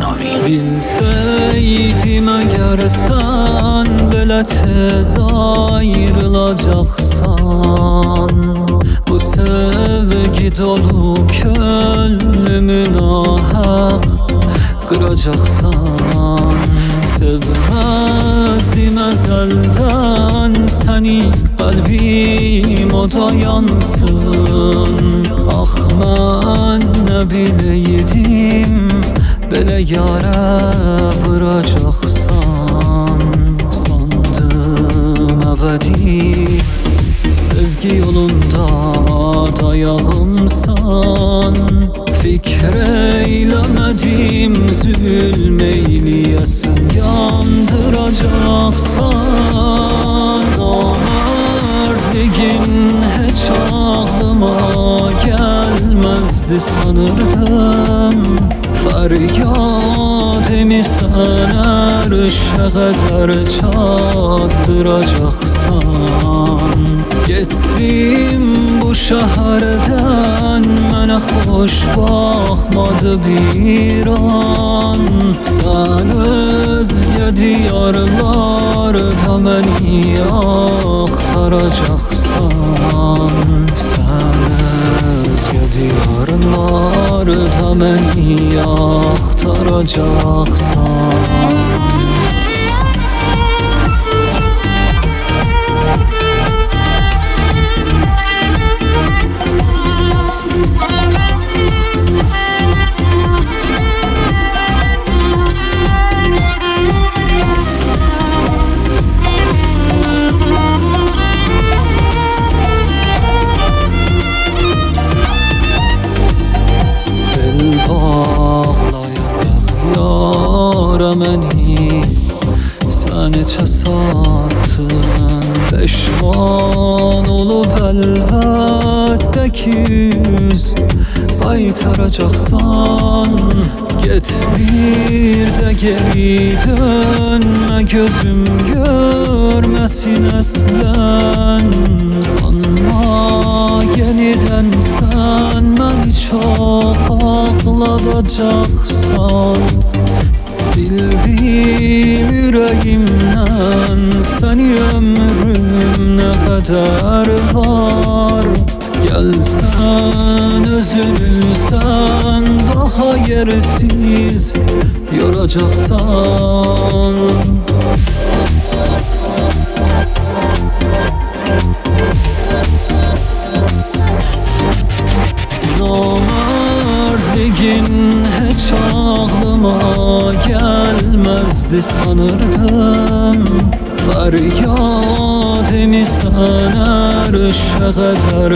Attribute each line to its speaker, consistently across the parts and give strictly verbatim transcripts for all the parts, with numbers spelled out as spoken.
Speaker 1: Sami.
Speaker 2: Bilseydim eğer sen belə tez ayrılacaksan, bu sevgi dolu könlümü nahaq qıracaqsan. Sevmezdim ezelden seni, kalbim oda yansın. Ah mən nə bileydim, belə yara vuracaqsan. Sandım əbədi sevgi yolunda dayağımsan. Fikr eylemedim zulmeyliyesen, yandıracaksan. Namertliğin hiç aklıma gelmezdi sanırdım. Feryadımı sen erişe kadar çatdıracaksan. Gittim bu şehirden, mənə xoş baxmadı bir an. Sen özgə diyarlarda məni axtaracaqsan. Sen özgə diyarlarda məni axtaracaqsan. Yara məni sən neçə satdın, peşman olub əlbəttə ki yüz qaytaracaqsan. Get bir də geri dönmə, gözüm görməsin əslən. Sanma yenidən sən məni çox ağladacaqsan. Sildim yüreğimden seni, ömrüm ne kadar var. Gelsen özünü sen daha yersiz yoracaksan. Namertliğin hiç aklıma gelmezdi sanırdım. Feryadımı sen erişe kadar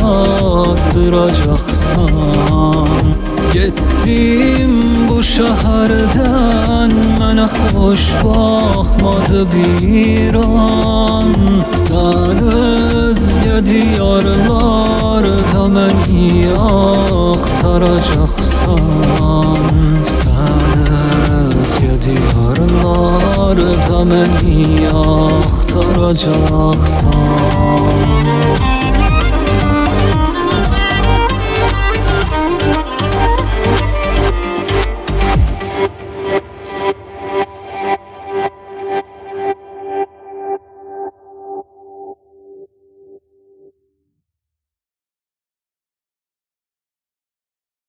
Speaker 2: çatdıracaksan. Gittim bu şehirden, mənə xoş baxmadı bir an. Sen özgə diyarlarda məni axtaracaqsan. Sen özgə diyarlarda məni axtaracaqsan.